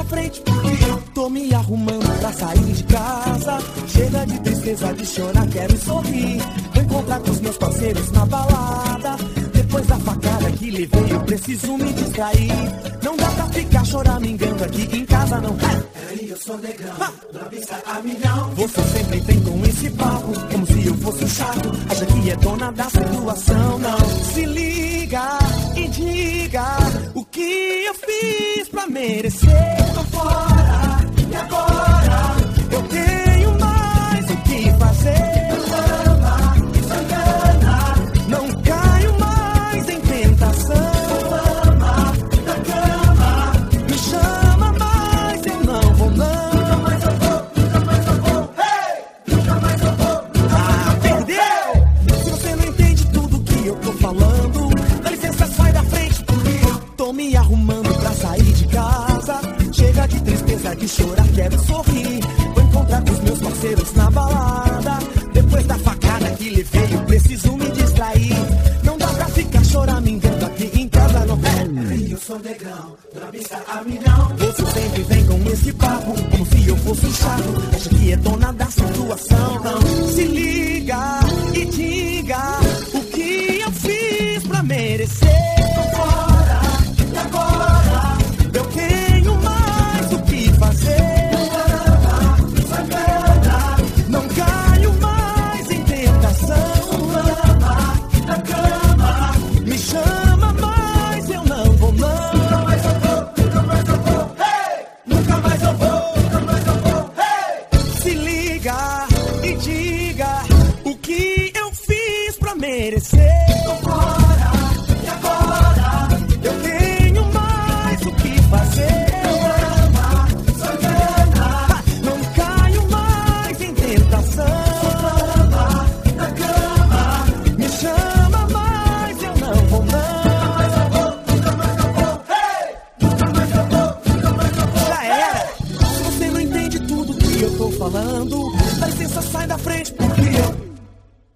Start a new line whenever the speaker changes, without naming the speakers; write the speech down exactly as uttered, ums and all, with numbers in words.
da frente, porque eu tô me arrumando pra sair de casa. Chega de tristeza, de chorar, quero sorrir. Vou encontrar com os meus parceiros na balada. Depois da facada que levei, eu preciso me distrair. Não dá pra ficar choramingando aqui em casa, não.
Peraí, eu sou negrão, na vista a milhão.
Você sempre vem com esse papo, como se eu fosse um chato. Acha que é dona da situação, não. Se liga e diga o que eu fiz pra merecer.
Tô fora, e agora?
Eu tenho mais o que fazer.
Ama, sangana,
Não caio mais em tentação.
ama, da cama.
Me chama, mas eu não vou não.
Nunca mais eu vou, nunca mais eu vou. Hey! Nunca mais eu vou, nunca
Ah, perdeu! Se você não entende tudo que eu tô falando, dá licença, sai da frente, porque eu tô me arrumando pra sair de casa. Chega de tristeza, de chorar, quero sorrir. Vou encontrar com os meus parceiros na balada. Depois da facada que levei, eu preciso me distrair. Não dá pra ficar choramingando aqui em casa, não.
Peraí, eu sou negrão, na vista a milhão.
Você sempre vem com esse papo, como se eu fosse um chato. Acha que é dona da situação, não. Se liga e diga o que eu fiz pra merecer.
Tô fora, e agora?
Eu tenho mais o que fazer.
Ama, sangana,
Não caio mais em tentação.
ama, da cama.
Me chama, mas eu não vou não.
Nunca mais eu vou, nunca mais eu vou. Hey! Nunca mais eu vou, nunca mais eu vou. Hey!
Se liga e diga o que eu fiz pra merecer.
Tô fora, e agora?
Eu tenho mais o que fazer.
Ama, sangana,
Não caio mais em tentação.
ama, da cama.
Me chama, mas eu não vou não.
Nunca mais eu vou, hey! Nunca mais eu vou, nunca mais eu vou.
Já era. Se você não entende tudo que eu tô falando, dá licença, sai da frente.